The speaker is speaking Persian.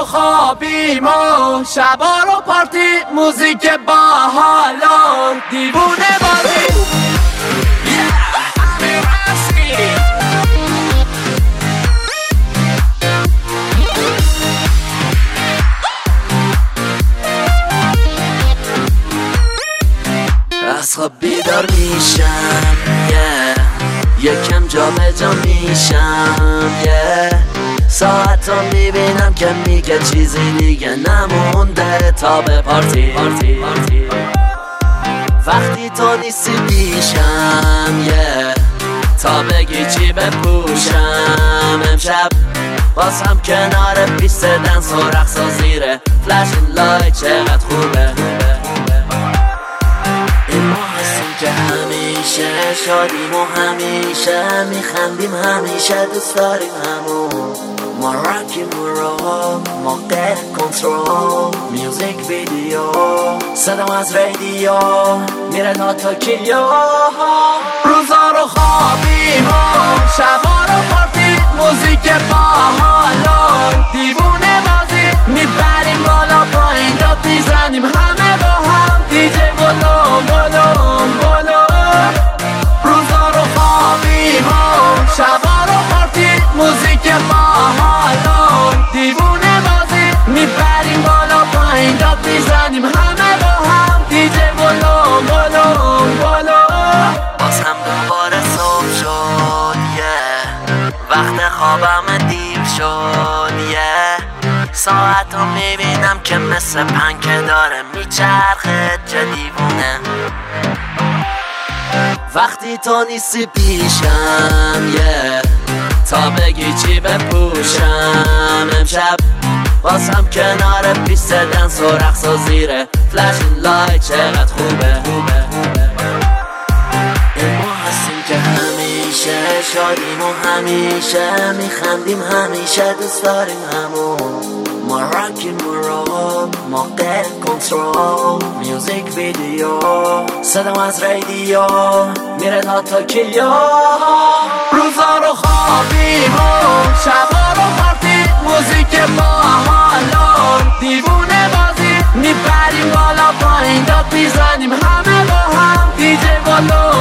خوابیم و شبا رو پارتی، موزیک با حالا دیوونه بازی. از خواب بیدار میشم یکم جا به جا میشم ساعت رو میبینم که میگه چیزی دیگه نمونده تا به پارتی. وقتی تو نیستی پیشم تا بگی چی بپوشم امشب بازم کنار پیست دنس و رقص و زیره فلشین لایت چقدر خوبه. این ما هستیم که همیشه شادیم و همیشه میخندیم، همیشه دوست داریم همون. ما راکیم رو ما غیر کنترل، میوزیک ویدیو صدام از رادیو میره تا توکیو. روزا رو خوابیم و شبا رو پارتی، موزیک با حالا دیوونه بازی. میبریم بالا پایین داد میزنیم همه با هم، دیجی بولو بولو بولو. روزا رو خوابیم و شبا رو پارتی، موزیک با حالا دیوونه بازی. میبریم بالا پایین داد میزنیم همه با هم، دیجی بولو بولو بولو. باز هم دوباره صبح شد وقت خوابم دیر شد ساعت رو میبینم که مثل پنکه داره میچرخه چه دیوونه. وقتی تو نیستی پیشم تا بگی چی بپوشم امشب بازم کنار پیست دنس و رقص و زیره فلشین لایت چقدر خوبه. این ما هستیم که همیشه شادیم و همیشه میخندیم، همیشه دوست داریم همون. ما راکیم رو ما غیر کنترل، میوزیک ویدیو صدام از رادیو میره تا توکیو. روزا رو خوابیم و شبا رو پارتی، موزیک با حالا دیوونه بازی. میبریم بالا پایین داد میزنیم همه با هم، دیجی بالو